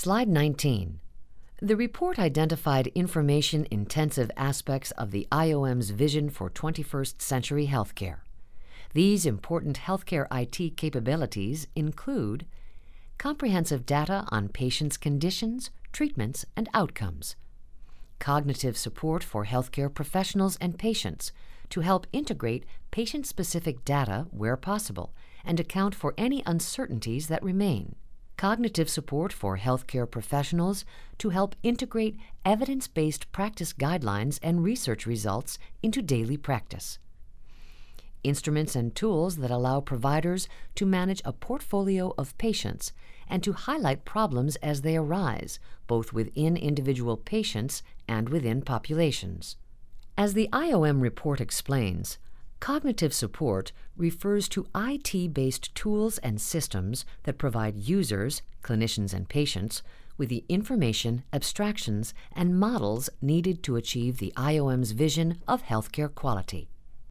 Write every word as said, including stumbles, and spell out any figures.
Slide nineteen. The report identified information-intensive aspects of the I O M's vision for twenty-first century healthcare. These important healthcare I T capabilities include comprehensive data on patients' conditions, treatments, and outcomes, cognitive support for healthcare professionals and patients to help integrate patient-specific data where possible and account for any uncertainties that remain, cognitive support for healthcare professionals to help integrate evidence-based practice guidelines and research results into daily practice, instruments and tools that allow providers to manage a portfolio of patients and to highlight problems as they arise, both within individual patients and within populations. As the I O M report explains, cognitive support refers to I T-based tools and systems that provide users, clinicians and patients, with the information, abstractions, and models needed to achieve the I O M's vision of healthcare quality.